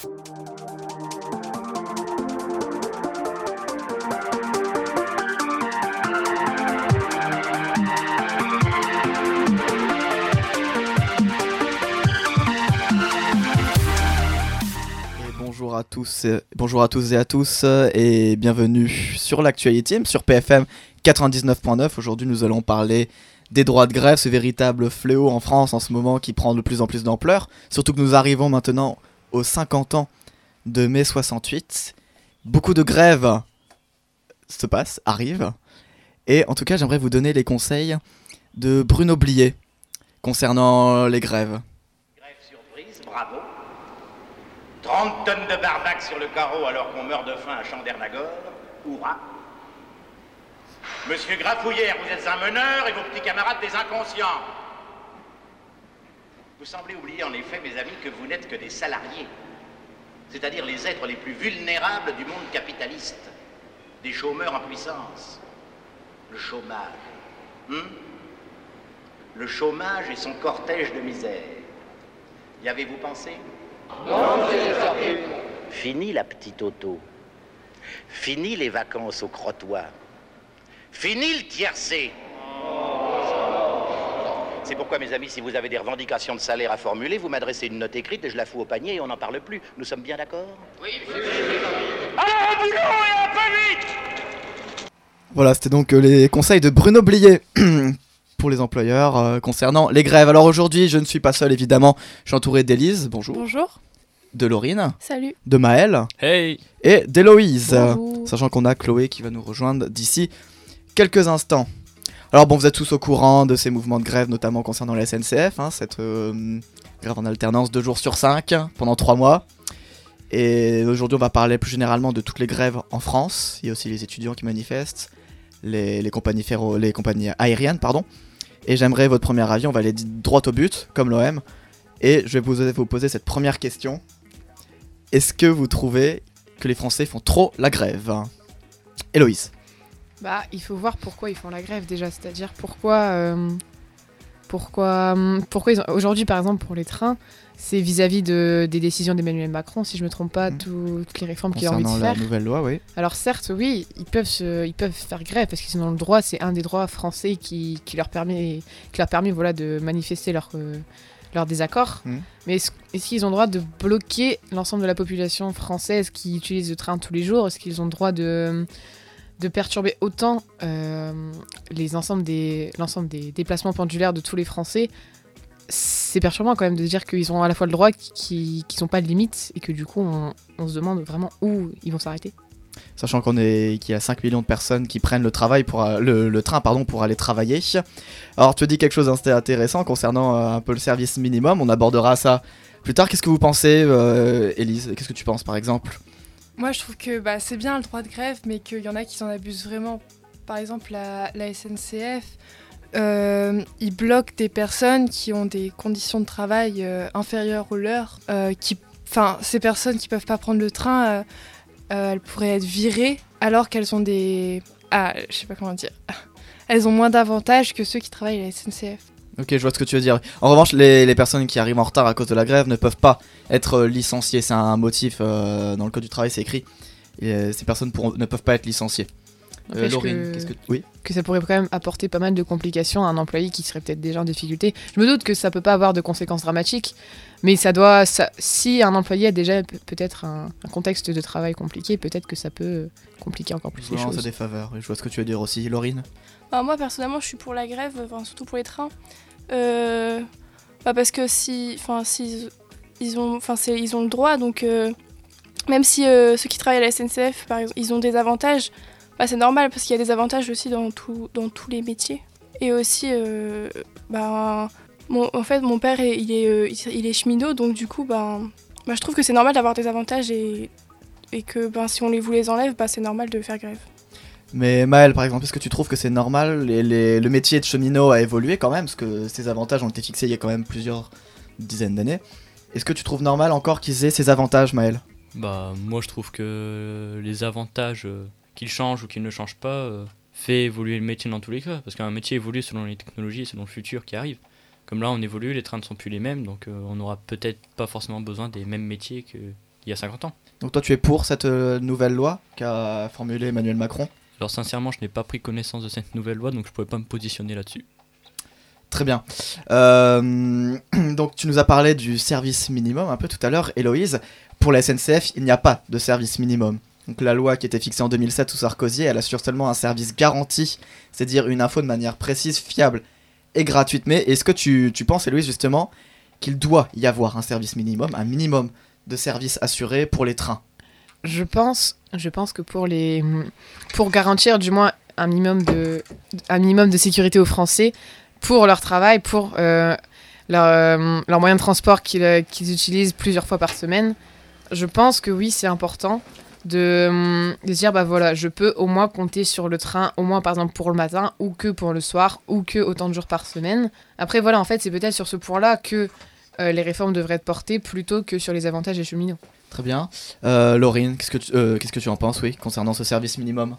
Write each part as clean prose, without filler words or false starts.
Bonjour à tous et à tous et bienvenue sur l'actualité sur PFM 99.9. Aujourd'hui nous allons parler des droits de grève, ce véritable fléau en France en ce moment qui prend de plus en plus d'ampleur. Surtout que nous arrivons maintenant aux 50 ans de mai 68. Beaucoup de grèves arrivent. Et en tout cas j'aimerais vous donner les conseils de Bruno Blier concernant les grèves. Grève surprise, bravo. 30 tonnes de barbac sur le carreau alors qu'on meurt de faim à Chandernagor. Hurrah. Monsieur Grafouillère, vous êtes un meneur et vos petits camarades des inconscients. Vous semblez oublier en effet, mes amis, que vous n'êtes que des salariés. C'est-à-dire les êtres les plus vulnérables du monde capitaliste. Des chômeurs en puissance. Le chômage. Le chômage et son cortège de misère. Y avez-vous pensé ? Non, c'est sorti. Fini la petite auto. Fini les vacances au crottoir. Fini le tiercé. C'est pourquoi, mes amis, si vous avez des revendications de salaire à formuler, vous m'adressez une note écrite et je la fous au panier et on n'en parle plus. Nous sommes bien d'accord ? Oui. Alors au boulot et un peu vite ! Voilà, c'était donc les conseils de Bruno Blier pour les employeurs concernant les grèves. Alors aujourd'hui, je ne suis pas seul évidemment, je suis entouré d'Élise, bonjour. Bonjour. De Laurine. Salut. De Maëlle. Hey. Et d'Héloïse. Bonjour. Sachant qu'on a Chloé qui va nous rejoindre d'ici quelques instants. Alors bon, vous êtes tous au courant de ces mouvements de grève, notamment concernant la SNCF, cette grève en alternance 2 jours sur 5 pendant 3 mois. Et aujourd'hui, on va parler plus généralement de toutes les grèves en France. Il y a aussi les étudiants qui manifestent, les compagnies aériennes, pardon. Et j'aimerais votre premier avis, on va aller droit au but, comme l'OM. Et je vais vous poser cette première question. Est-ce que vous trouvez que les Français font trop la grève ? Héloïse. Il faut voir pourquoi ils font la grève déjà, c'est-à-dire pourquoi aujourd'hui par exemple pour les trains, c'est vis-à-vis des décisions d'Emmanuel Macron, si je me trompe pas, toutes les réformes qu'il a envie de faire. Concernant la nouvelle loi, oui. Alors certes, oui, ils peuvent faire grève parce qu'ils ont le droit, c'est un des droits français qui leur permet voilà, de manifester leur désaccord. Mais est-ce qu'ils ont le droit de bloquer l'ensemble de la population française qui utilise le train tous les jours ? Est-ce qu'ils ont le droit de perturber autant l'ensemble des déplacements pendulaires de tous les Français ? C'est perturbant quand même de dire qu'ils ont à la fois le droit, qu'ils n'ont pas de limite, et que du coup on se demande vraiment où ils vont s'arrêter. Sachant qu'il y a 5 millions de personnes qui prennent le train pour aller travailler. Alors tu dis quelque chose d'intéressant concernant un peu le service minimum, on abordera ça plus tard. Qu'est-ce que vous pensez, Élise ? Qu'est-ce que tu penses par exemple ? Moi je trouve que c'est bien le droit de grève, mais qu'il y en a qui s'en abusent vraiment. Par exemple la SNCF, ils bloquent des personnes qui ont des conditions de travail inférieures aux leurs. Ces personnes qui peuvent pas prendre le train... elles pourraient être virées alors qu'elles ont je sais pas comment dire. Elles ont moins d'avantages que ceux qui travaillent à la SNCF. Ok, je vois ce que tu veux dire. En revanche, les personnes qui arrivent en retard à cause de la grève ne peuvent pas être licenciées. C'est un motif dans le code du travail, c'est écrit. Et ces personnes ne peuvent pas être licenciées. Laurine, qu'est-ce que... Oui. Que ça pourrait quand même apporter pas mal de complications à un employé qui serait peut-être déjà en difficulté. Je me doute que ça peut pas avoir de conséquences dramatiques, mais si un employé a déjà peut-être un contexte de travail compliqué, peut-être que ça peut compliquer encore plus les choses. Ça des faveurs. Je vois ce que tu veux dire aussi, Laurine. Moi personnellement, je suis pour la grève, surtout pour les trains, parce que ils ont le droit, donc même si ceux qui travaillent à la SNCF, par exemple, ils ont des avantages. C'est normal parce qu'il y a des avantages aussi dans tous les métiers. Et aussi, mon père, il est cheminot, donc du coup, je trouve que c'est normal d'avoir des avantages et que si on vous les enlève, c'est normal de faire grève. Mais Maëlle, par exemple, est-ce que tu trouves que c'est normal ? Le métier de cheminot a évolué quand même, parce que ces avantages ont été fixés il y a quand même plusieurs dizaines d'années. Est-ce que tu trouves normal encore qu'ils aient ces avantages, Maëlle ? Moi je trouve que les avantages... qu'il change ou qu'il ne change pas, fait évoluer le métier dans tous les cas. Parce qu'un métier évolue selon les technologies, selon le futur qui arrive. Comme là, on évolue, les trains ne sont plus les mêmes, donc on n'aura peut-être pas forcément besoin des mêmes métiers il y a 50 ans. Donc toi, tu es pour cette nouvelle loi qu'a formulée Emmanuel Macron? Alors sincèrement, je n'ai pas pris connaissance de cette nouvelle loi, donc je ne pourrais pas me positionner là-dessus. Très bien. Donc tu nous as parlé du service minimum un peu tout à l'heure, Héloïse. Pour la SNCF, il n'y a pas de service minimum. Donc la loi qui était fixée en 2007 sous Sarkozy, elle assure seulement un service garanti, c'est-à-dire une info de manière précise, fiable et gratuite. Mais est-ce que tu penses, Héloïse, justement, qu'il doit y avoir un service minimum, un minimum de services assurés pour les trains? Je pense que pour garantir du moins un minimum de sécurité aux Français, pour leur travail, pour leur moyen de transport qu'ils utilisent plusieurs fois par semaine, je pense que oui, c'est important de dire, bah voilà, je peux au moins compter sur le train, au moins par exemple pour le matin, ou que pour le soir, ou que autant de jours par semaine. Après voilà, en fait, c'est peut-être sur ce point-là que les réformes devraient être portées plutôt que sur les avantages des cheminots. Très bien. Laurine, qu'est-ce que tu en penses, oui, concernant ce service minimum?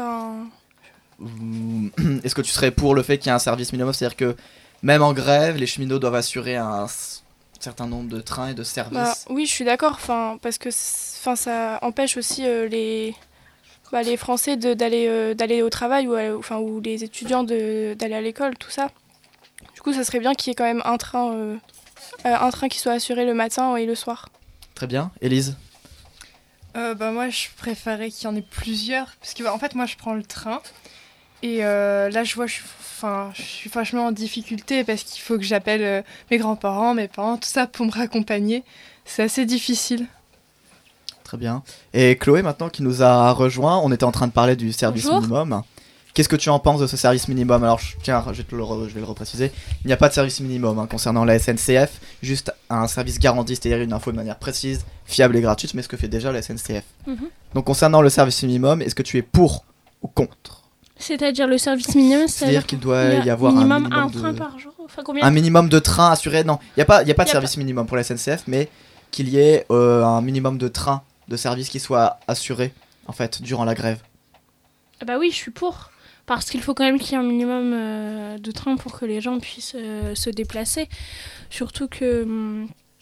Est-ce que tu serais pour le fait qu'il y ait un service minimum, c'est-à-dire que même en grève, les cheminots doivent assurer un certain nombre de trains et de services? Oui, je suis d'accord, parce que ça empêche aussi les Français d'aller au travail ou les étudiants d'aller à l'école, tout ça. Du coup, ça serait bien qu'il y ait quand même un train qui soit assuré le matin et le soir. Très bien. Élise? Moi, je préférais qu'il y en ait plusieurs, parce que en fait, moi, je prends le train, et là, je vois, je suis franchement en difficulté, parce qu'il faut que j'appelle mes grands-parents, mes parents, tout ça, pour me raccompagner. C'est assez difficile. Très bien. Et Chloé, maintenant, qui nous a rejoint, on était en train de parler du service minimum. Qu'est-ce que tu en penses de ce service minimum? Alors, je vais le repréciser. Il n'y a pas de service minimum concernant la SNCF, juste un service garanti, c'est-à-dire une info de manière précise, fiable et gratuite, mais ce que fait déjà la SNCF. Donc, concernant le service minimum, est-ce que tu es pour ou contre? C'est-à-dire le service minimum, c'est-à-dire qu'il doit y avoir minimum un train par jour. Enfin, combien? Un minimum de trains assurés. Non, il n'y a pas de service minimum pour la SNCF, mais qu'il y ait un minimum de trains, de services qui soient assurés, en fait, durant la grève. Bah oui, je suis pour. Parce qu'il faut quand même qu'il y ait un minimum de trains pour que les gens puissent se déplacer. Surtout que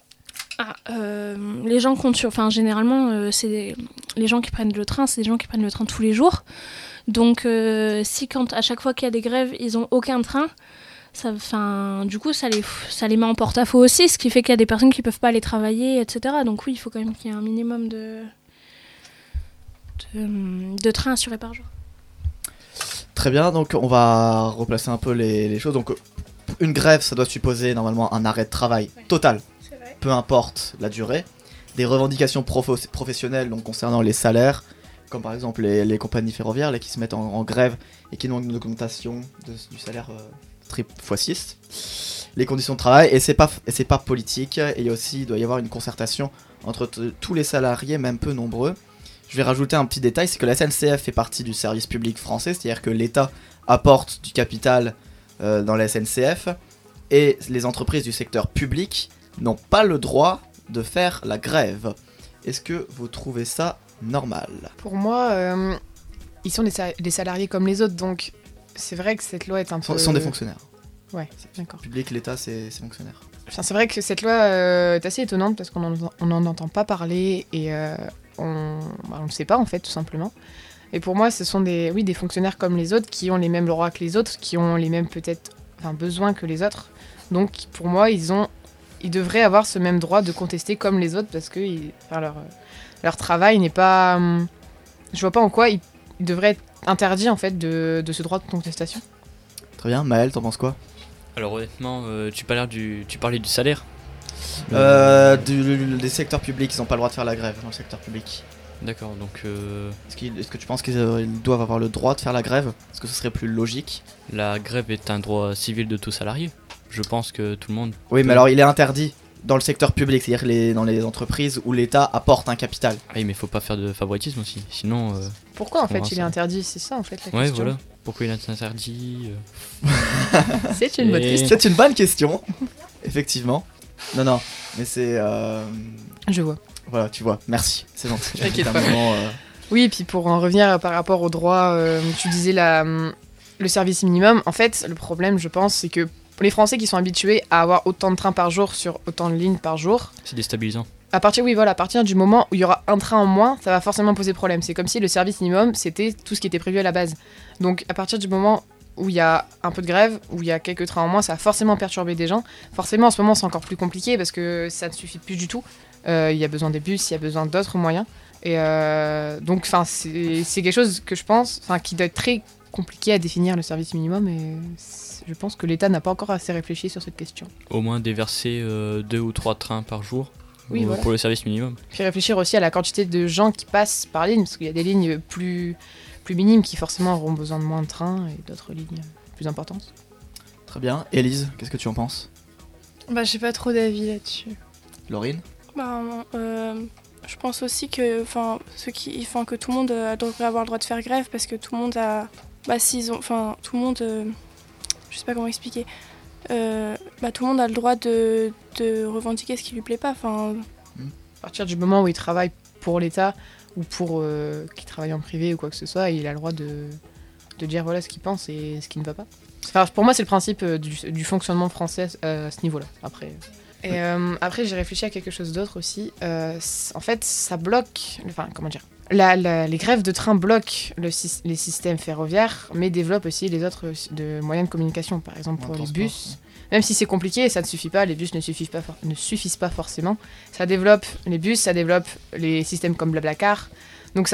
les gens comptent sur... Enfin, généralement, les gens qui prennent le train, c'est des gens qui prennent le train tous les jours. Donc, si à chaque fois qu'il y a des grèves, ils n'ont aucun train, du coup, ça les met en porte-à-faux aussi, ce qui fait qu'il y a des personnes qui ne peuvent pas aller travailler, etc. Donc oui, il faut quand même qu'il y ait un minimum de trains assurés par jour. Très bien, donc on va replacer un peu les choses. Donc une grève, ça doit supposer normalement un arrêt de travail total, peu importe la durée. Des revendications professionnelles donc concernant les salaires, comme par exemple les compagnies ferroviaires là, qui se mettent en grève et qui demandent une augmentation du salaire x6. Les conditions de travail, et c'est pas politique, et il doit y avoir une concertation entre tous les salariés, même peu nombreux. Je vais rajouter un petit détail, c'est que la SNCF fait partie du service public français, c'est-à-dire que l'État apporte du capital dans la SNCF, et les entreprises du secteur public n'ont pas le droit de faire la grève. Est-ce que vous trouvez ça normal? Pour moi, ils sont des salariés comme les autres, donc c'est vrai que cette loi est un peu... Ce sont des fonctionnaires. Ouais, d'accord. Public, l'État, c'est fonctionnaires. Enfin, c'est vrai que cette loi est assez étonnante parce qu'on n'en entend pas parler et on ne le sait pas en fait, tout simplement. Et pour moi, ce sont des fonctionnaires comme les autres qui ont les mêmes droits que les autres, qui ont les mêmes besoins que les autres. Donc pour moi, ils devraient avoir ce même droit de contester comme les autres parce que leur travail n'est pas... je vois pas en quoi il devrait être interdit en fait de ce droit de contestation. Très bien, Maël, t'en penses quoi? Alors honnêtement, tu parlais du salaire. Des secteurs publics, ils n'ont pas le droit de faire la grève dans le secteur public. D'accord, donc... Est-ce que tu penses qu'ils doivent avoir le droit de faire la grève? Est-ce que ce serait plus logique? La grève est un droit civil de tout salarié. Je pense que tout le monde... Oui, mais alors il est interdit dans le secteur public, c'est-à-dire dans les entreprises où l'État apporte un capital. Ah oui, mais il faut pas faire de favoritisme aussi, sinon... Pourquoi en fait il est interdit? C'est ça en fait la question. Ouais, voilà. Pourquoi il est interdit C'est une bonne question. C'est une bonne question, effectivement. Non, mais c'est... Je vois. Voilà, tu vois, merci, c'est gentil. T'inquiète pas. Oui, et puis pour en revenir par rapport au droit, tu disais le service minimum. En fait, le problème, je pense, c'est que les Français qui sont habitués à avoir autant de trains par jour sur autant de lignes par jour... C'est déstabilisant. à partir du moment où il y aura un train en moins, ça va forcément poser problème. C'est comme si le service minimum, c'était tout ce qui était prévu à la base. Donc à partir du moment où il y a un peu de grève, où il y a quelques trains en moins, ça va forcément perturber des gens. Forcément, en ce moment, c'est encore plus compliqué parce que ça ne suffit plus du tout. Il y a besoin des bus, il y a besoin d'autres moyens. Et donc, c'est quelque chose que je pense, qui doit être très compliqué à définir, le service minimum. Et je pense que l'État n'a pas encore assez réfléchi sur cette question. Au moins déverser 2 ou 3 trains par jour voilà. Pour le service minimum. Puis réfléchir aussi à la quantité de gens qui passent par ligne, parce qu'il y a des lignes plus minimes qui forcément auront besoin de moins de trains et d'autres lignes plus importantes. Très bien. Élise, qu'est-ce que tu en penses? J'ai pas trop d'avis là-dessus. Laurine? Je pense aussi que, que tout le monde devrait avoir le droit de faire grève parce que tout le monde a... tout le monde... je sais pas comment expliquer. Tout le monde a le droit de revendiquer ce qui lui plaît pas. À partir du moment où il travaille pour l'État ou pour qu'il travaille en privé ou quoi que ce soit, il a le droit de dire voilà ce qu'il pense et ce qui ne va pas. Pour moi, c'est le principe du fonctionnement français à ce niveau-là. Après, j'ai réfléchi à quelque chose d'autre aussi. En fait, ça bloque... les grèves de train bloquent les systèmes ferroviaires, mais développent aussi les autres moyens de communication. Par exemple, pour les bus. Même si c'est compliqué, ça ne suffit pas. Les bus ne suffisent pas forcément. Ça développe les bus, ça développe les systèmes comme Blablacar. Donc,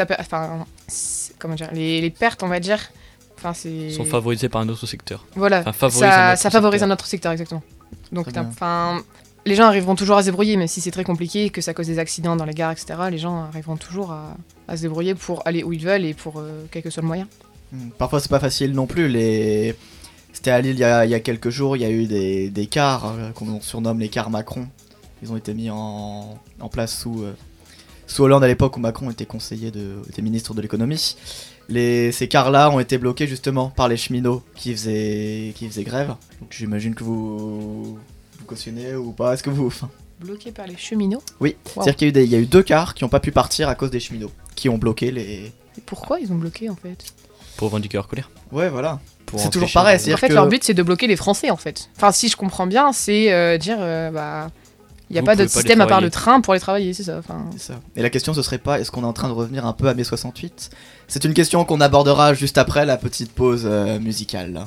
les pertes, on va dire... sont favorisées par un autre secteur. Voilà, ça favorise un autre secteur, exactement. Donc, les gens arriveront toujours à se débrouiller, même si c'est très compliqué, que ça cause des accidents dans les gares, etc. Les gens arriveront toujours à se débrouiller pour aller où ils veulent et pour quel que soit le moyen. Parfois, c'est pas facile non plus. C'était à Lille il y a quelques jours, il y a eu des cars qu'on surnomme les cars Macron. Ils ont été mis en place sous Hollande à l'époque où Macron était était ministre de l'économie. Ces cars-là ont été bloqués justement par les cheminots qui faisaient grève. Donc j'imagine que vous cautionnez ou pas. Est-ce que vous... Bloqués par les cheminots? Oui, wow. C'est-à-dire qu'il y a eu 2 cars qui n'ont pas pu partir à cause des cheminots, qui ont bloqué les... Et pourquoi ils ont bloqué en fait? Pour revendiquer leur colère. Ouais, voilà. C'est toujours pareil. En fait, leur but c'est de bloquer les Français en fait. Si je comprends bien, c'est dire... il n'y a pas d'autre système à part le train pour les travailler, c'est ça. C'est ça. Et la question ce serait pas, est-ce qu'on est en train de revenir un peu à mai 68? C'est une question qu'on abordera juste après la petite pause musicale.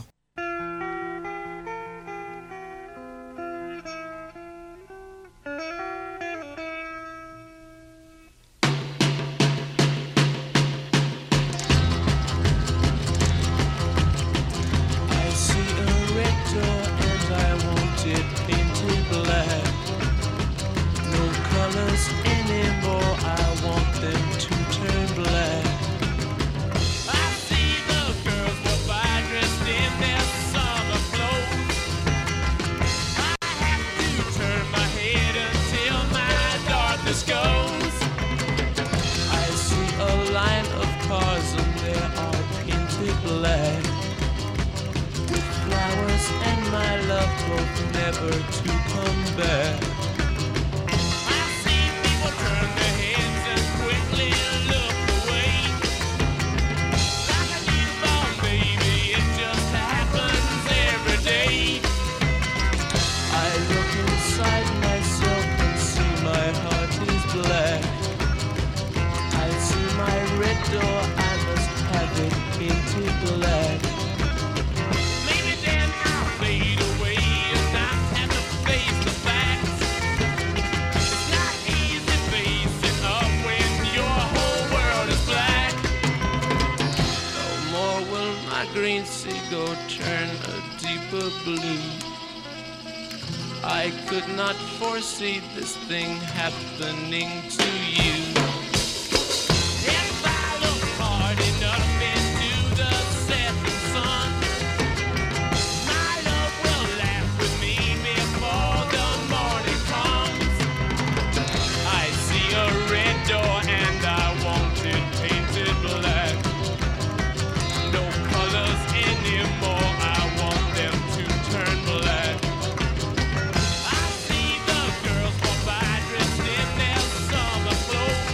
I could not foresee this thing happening to you. If I look hard enough into the setting sun, my love will laugh with me before the morning comes. I see a red door and I want it painted black. No colors anymore, I want them to turn black. I see the girls walk by dressed in their summer clothes.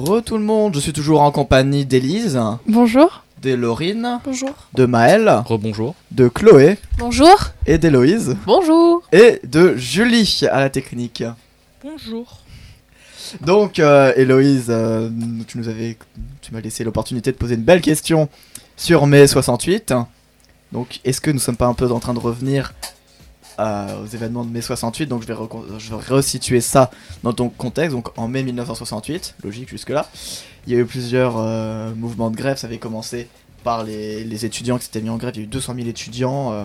Tout le monde, je suis toujours en compagnie d'Élise, Bonjour. d'Elorine, Bonjour. de Maëlle, Rebonjour. de Chloé Bonjour. et d'Héloïse Bonjour. et de Julie à la technique. Bonjour. Donc Héloïse, tu m'as laissé l'opportunité de poser une belle question sur mai 68. Donc est-ce que nous sommes pas un peu en train de revenir aux événements de mai 68? Donc je vais resituer ça dans ton contexte. Donc en mai 1968, logique jusque là, il y a eu plusieurs mouvements de grève. Ça avait commencé par les étudiants qui s'étaient mis en grève. Il y a eu 200 000 étudiants.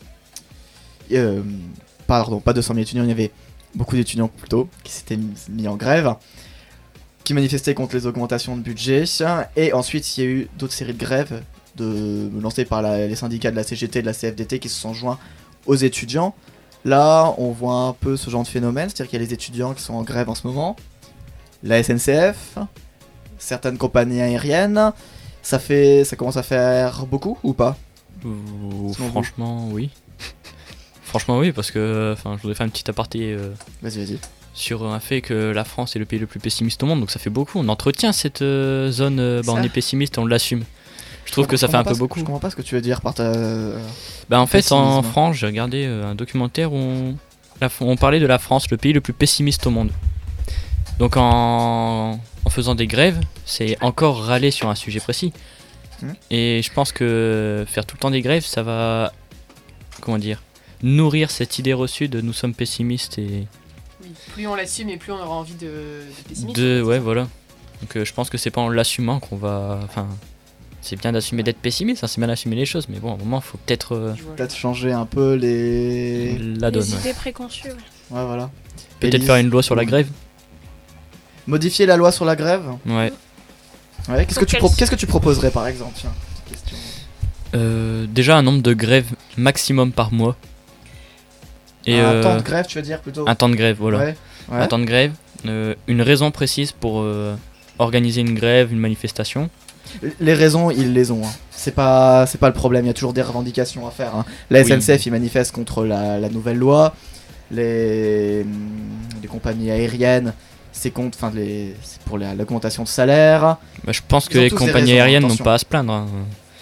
Pardon, pas 200 000 étudiants, il y avait beaucoup d'étudiants plutôt qui s'étaient mis en grève, qui manifestaient contre les augmentations de budget. Et ensuite, il y a eu d'autres séries de grèves lancées par les syndicats de la CGT et de la CFDT qui se sont joints aux étudiants. Là, on voit un peu ce genre de phénomène, c'est-à-dire qu'il y a les étudiants qui sont en grève en ce moment, la SNCF, certaines compagnies aériennes. Ça commence à faire beaucoup ou pas? Franchement, oui. Franchement, oui, parce que je voudrais faire un petit aparté Vas-y. sur un fait que la France est le pays le plus pessimiste au monde, donc ça fait beaucoup. On entretient cette zone, on est pessimiste, on l'assume. Je trouve que ça fait un peu beaucoup. Je comprends pas ce que tu veux dire par ta... En fait, en pessimisme. France, j'ai regardé un documentaire où on parlait de la France, le pays le plus pessimiste au monde. Donc en faisant des grèves, c'est encore râler sur un sujet précis. Et je pense que faire tout le temps des grèves, ça va, nourrir cette idée reçue de nous sommes pessimistes et... Oui, plus on l'assume et plus on aura envie de pessimisme. Ouais, voilà. Donc je pense que c'est pas en l'assumant qu'on va... c'est bien d'assumer d'être pessimiste, c'est bien d'assumer les choses, mais bon, à un moment, il faut peut-être changer un peu la donne. Les Ouais. idées préconçues. Ouais. Ouais, voilà. Peut-être Élise, faire une loi sur la grève. modifier la loi sur la grève. Ouais. Ouais, qu'est-ce que tu proposerais par exemple? Tiens, petite question. Déjà un nombre de grèves maximum par mois. Et Un temps de grève, tu veux dire plutôt? un temps de grève, voilà. Ouais. Un temps de grève. Une raison précise pour organiser une grève, une manifestation. Les raisons, ils les ont. Hein. C'est pas le problème. Il y a toujours des revendications à faire. Hein. La SNCF, ils manifestent contre la nouvelle loi. Les compagnies aériennes, c'est pour l'augmentation de salaire. Je pense que Ils ont les tous des compagnies raisons, aériennes n'ont attention. pas à se plaindre. Hein.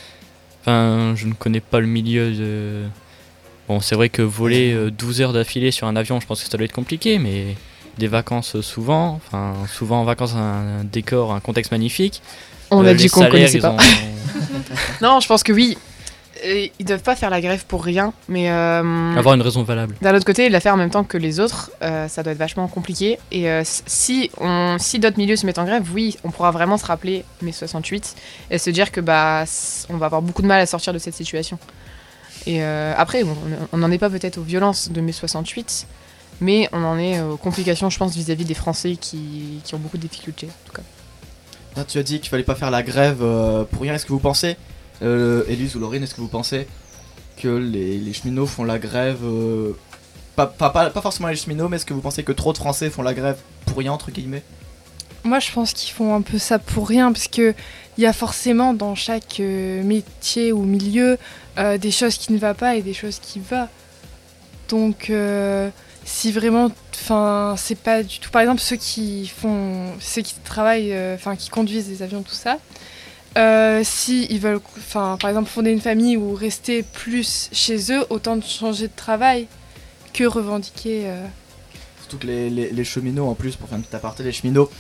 Je ne connais pas le milieu de... Bon, c'est vrai que voler 12 heures d'affilée sur un avion, je pense que ça doit être compliqué, mais des vacances souvent en vacances, un décor, un contexte magnifique. On a Les dit qu'on salaires, connaissait ils pas. ont- Non, je pense que oui. Ils doivent pas faire la grève pour rien, mais Avoir une raison valable. d'un autre côté, la faire en même temps que les autres, ça doit être vachement compliqué. Et si d'autres milieux se mettent en grève, oui, on pourra vraiment se rappeler mai 68 et se dire que on va avoir beaucoup de mal à sortir de cette situation. Et après, on n'en est pas peut-être aux violences de mai 68, mais on en est aux complications, je pense, vis-à-vis des Français qui ont beaucoup de difficultés, en tout cas. Là, tu as dit qu'il fallait pas faire la grève pour rien. Est-ce que vous pensez, Élise ou Laurine, est-ce que vous pensez que les cheminots font la grève pas forcément les cheminots, mais est-ce que vous pensez que trop de Français font la grève pour rien, entre guillemets? Moi, je pense qu'ils font un peu ça pour rien, parce que il y a forcément dans chaque métier ou milieu des choses qui ne vont pas et des choses qui vont. Donc, si vraiment, c'est pas du tout. Par exemple, ceux qui travaillent, qui conduisent des avions, tout ça. Si ils veulent, par exemple, fonder une famille ou rester plus chez eux, autant de changer de travail que revendiquer. Surtout que les cheminots, en plus, pour faire un petit aparté, les cheminots,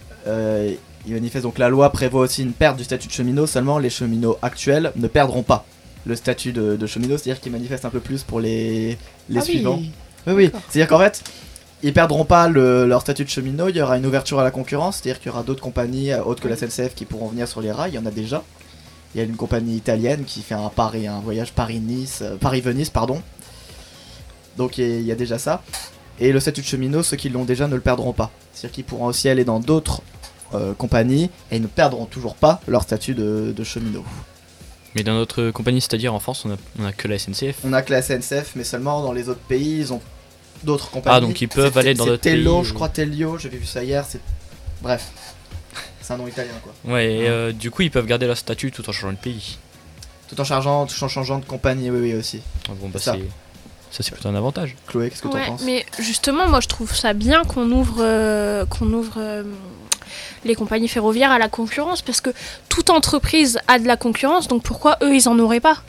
ils manifestent. Donc la loi prévoit aussi une perte du statut de cheminot. Seulement, les cheminots actuels ne perdront pas le statut de cheminot, c'est-à-dire qu'ils manifestent un peu plus pour les suivants. Oui. C'est-à-dire qu'en fait, ils perdront pas leur statut de cheminot. Il y aura une ouverture à la concurrence, c'est-à-dire qu'il y aura d'autres compagnies autres que la SNCF qui pourront venir sur les rails. Il y en a déjà. Il y a une compagnie italienne qui fait un voyage Paris-Venise, pardon. Donc il y a déjà ça. Et le statut de cheminot, ceux qui l'ont déjà ne le perdront pas. C'est-à-dire qu'ils pourront aussi aller dans d'autres compagnies et ils ne perdront toujours pas leur statut de cheminot. Mais dans notre compagnie, c'est-à-dire en France, on a que la SNCF. On a que la SNCF, mais seulement dans les autres pays, ils ont d'autres compagnies. Ah, donc ils peuvent aller dans d'autres pays. Tello, je crois Telio, j'avais vu ça hier, bref. C'est un nom italien, quoi. Ouais, et du coup, ils peuvent garder leur statut tout en changeant de pays. Tout en changeant de compagnie, oui, aussi. Ah bon, Ça. ça, c'est plutôt un avantage. Chloé, qu'est-ce que t'en penses? Mais justement, moi je trouve ça bien qu'on ouvre les compagnies ferroviaires à la concurrence, parce que toute entreprise a de la concurrence, donc pourquoi eux ils en auraient pas?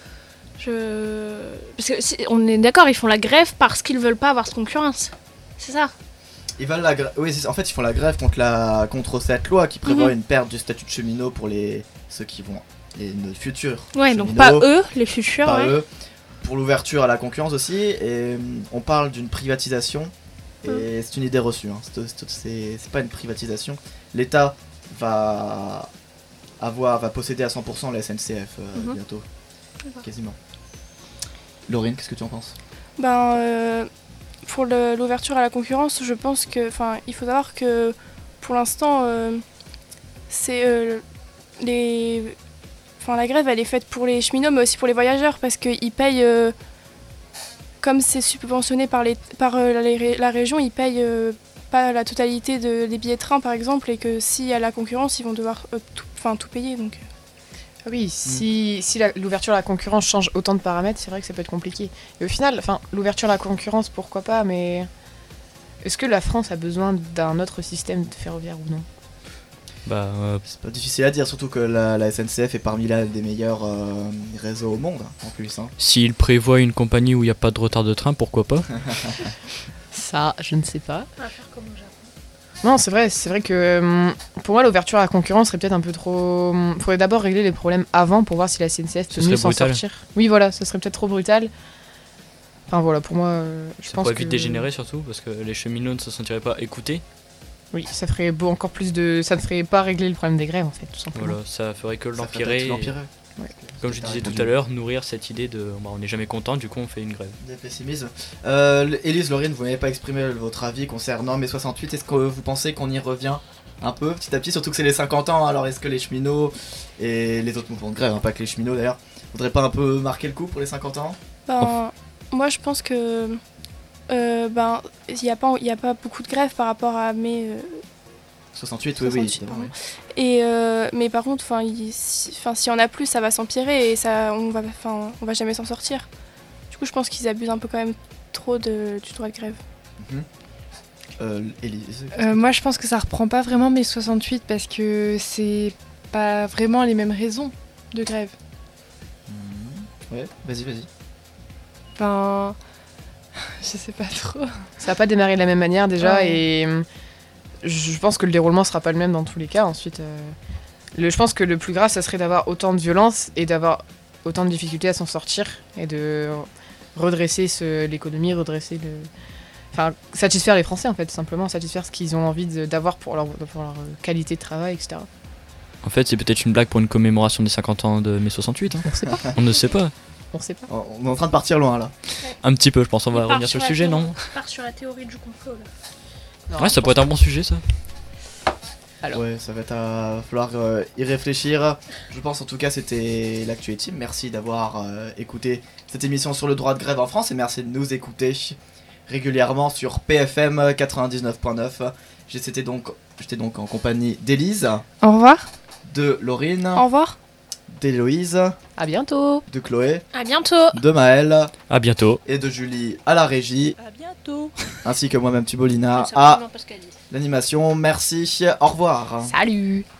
Parce que on est d'accord, ils font la grève parce qu'ils veulent pas avoir de concurrence. C'est ça. Ils veulent oui, en fait, ils font la grève contre cette loi qui prévoit une perte du statut de cheminot pour ceux qui vont les futurs. Ouais, cheminots, donc pas eux, les futurs. pas Ouais. eux. Pour l'ouverture à la concurrence aussi, et on parle d'une privatisation, et c'est une idée reçue. Hein. C'est pas une privatisation. L'État va posséder à 100% la SNCF bientôt, quasiment. Laurine, qu'est-ce que tu en penses? Pour l'ouverture à la concurrence, je pense que, il faut savoir que pour l'instant, la grève elle est faite pour les cheminots, mais aussi pour les voyageurs, parce qu'ils payent, comme c'est subventionné par la région, ils payent pas la totalité des billets de train par exemple, et que s'il y a la concurrence, ils vont devoir tout payer. Donc. Oui, si l'ouverture à la concurrence change autant de paramètres, c'est vrai que ça peut être compliqué. Et au final, l'ouverture à la concurrence, pourquoi pas, mais est-ce que la France a besoin d'un autre système ferroviaire ou non? C'est pas difficile à dire, surtout que la SNCF est parmi des meilleurs réseaux au monde, en plus. Hein. S'il prévoit une compagnie où il n'y a pas de retard de train, pourquoi pas? Ça, je ne sais pas. On va faire comme au Japon. Non, c'est vrai que pour moi, l'ouverture à la concurrence serait peut-être un peu trop. Faudrait d'abord régler les problèmes avant pour voir si la SNCF peut mieux s'en sortir. Oui, voilà, ça serait peut-être trop brutal. Enfin voilà, pour moi, je pense que... Ça pourrait vite dégénérer surtout, parce que les cheminots ne se sentiraient pas écoutés. Oui, ça ferait encore plus de... Ça ne ferait pas régler le problème des grèves, en fait, tout simplement. Voilà, ça ferait que l'empirer. Ouais. Comme je disais tout à l'heure, nourrir cette idée de on n'est jamais content, du coup on fait une grève. Des pessimismes. Élise, Laurine, vous n'avez pas exprimé votre avis concernant mai 68. Est-ce que vous pensez qu'on y revient un peu, petit à petit, surtout que c'est les 50 ans, alors est-ce que les cheminots et les autres mouvements de grève, pas que les cheminots d'ailleurs, voudraient pas un peu marquer le coup pour les 50 ans? Moi je pense que il n'y a pas beaucoup de grèves par rapport à mai 68, oui. Et mais par contre, s'il y en a plus, ça va s'empirer et on va jamais s'en sortir. Du coup, je pense qu'ils abusent un peu quand même trop du droit de grève. Élise. Moi, je pense que ça reprend pas vraiment mai 68 parce que c'est pas vraiment les mêmes raisons de grève. Ouais, vas-y. Je sais pas trop. Ça va pas démarrer de la même manière déjà, et je pense que le déroulement sera pas le même dans tous les cas. Ensuite, je pense que le plus grave, ça serait d'avoir autant de violence et d'avoir autant de difficultés à s'en sortir et de redresser l'économie, satisfaire les Français en fait, tout simplement, satisfaire ce qu'ils ont envie d'avoir pour leur qualité de travail, etc. En fait, c'est peut-être une blague pour une commémoration des 50 ans de mai 68. Hein. On sait pas. On ne sait pas. On sait pas. On est en train de partir loin là. Un petit peu, je pense. On va revenir sur le sujet, non? On part sur la théorie du complot là. Non, ouais, ça pourrait être un bon sujet, ça. Alors. Ouais, ça va falloir y réfléchir. Je pense en tout cas c'était l'actu Team. Merci d'avoir écouté cette émission sur le droit de grève en France et merci de nous écouter régulièrement sur PFM 99.9. J'étais donc en compagnie d'Élise. Au revoir. De Laurine. Au revoir. D'Héloïse. À bientôt. De Chloé. À bientôt. De Maëlle. À bientôt. Et de Julie à la régie. À bientôt. Ainsi que moi-même Thubolina à l'animation. Merci, au revoir. Salut.